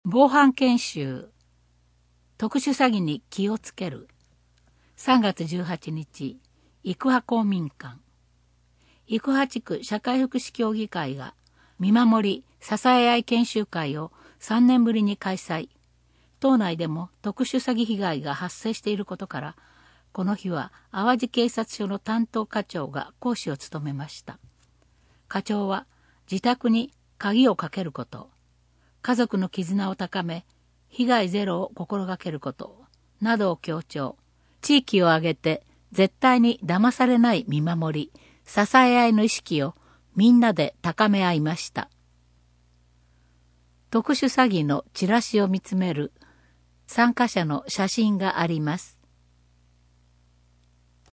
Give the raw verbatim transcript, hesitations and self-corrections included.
防犯研修、特殊詐欺に気をつける。さんがつじゅうはちにち、生羽公民館。生羽地区社会福祉協議会が見守り支え合い研修会をさんねんぶりに開催。島内でも特殊詐欺被害が発生していることから、この日は淡路警察署の担当課長が講師を務めました。課長は自宅に鍵をかけること、家族の絆を高め、被害ゼロを心がけることなどを強調。地域を挙げて絶対に騙されない見守り、支え合いの意識をみんなで高め合いました。特殊詐欺のチラシを見つめる参加者の写真があります。